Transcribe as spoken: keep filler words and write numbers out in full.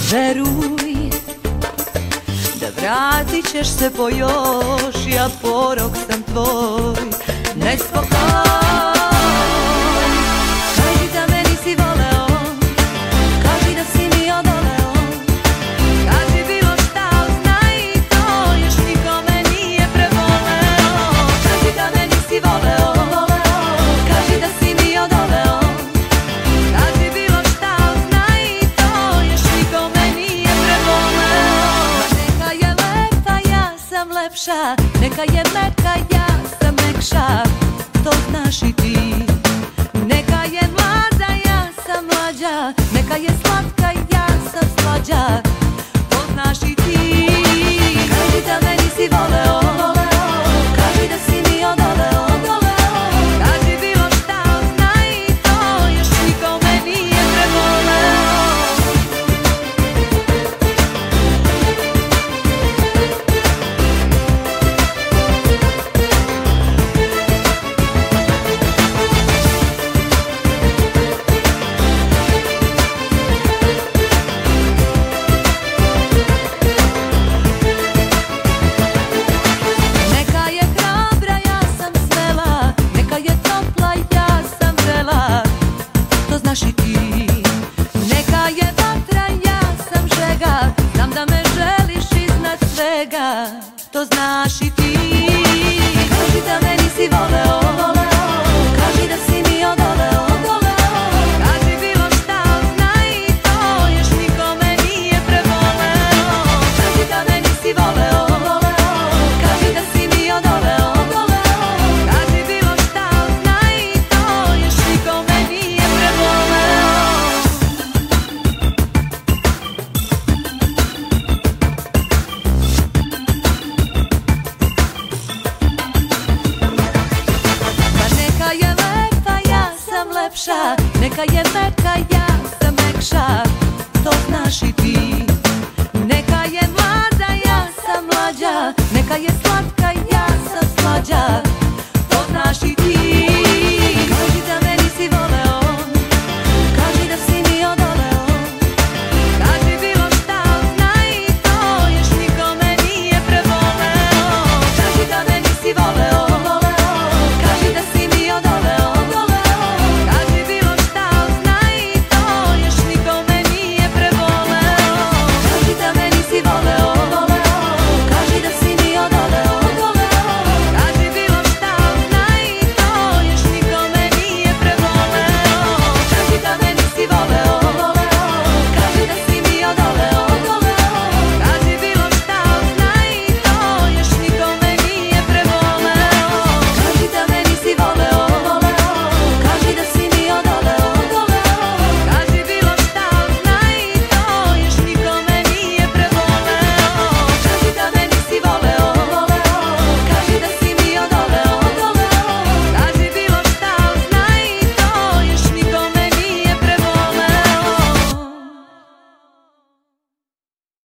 Veruj da vratit ćeš se po još, ja porok sam tvoj, nespokoj. Kaži da me nisi voleo, kaži da si mi odoleo, kaži bilo šta, znaj to, još nikome nije prevoleo. Kaži da me nisi voleo, kaži da si mi odoleo, kaži bilo šta, znaj to, još nikome nije prevoleo. Neka je lepa, ja sam lepša, neka je meka, ja sam mekša, to znaš i ti. Neka je mlada, ja sam mlađa, neka je slatka, ja sam slađa, to znaš i ti. Kaži da me nisi voleo, kaži da si mi odoleo, kaži bilo šta, znaj to, još nikome nije prevoleo. Znaš i ti. Neka je vatra, ja sam žega, znam da me želiš iznad svega, to znaš i ti. Kaži da me nisi voleo, kaži da si mi odoleo, kaži bilo šta, znaj to, još nikome nije prevoleo. Kaži da me nisi voleo, kaži da si mi odoleo, kaži bilo šta, znaj to, još nikome nije prevoleo. Neka je meka, ja sam mekša, to znaš i ti. Neka je mlada, ja sam mlađa, neka je slatka, ja sam slađa,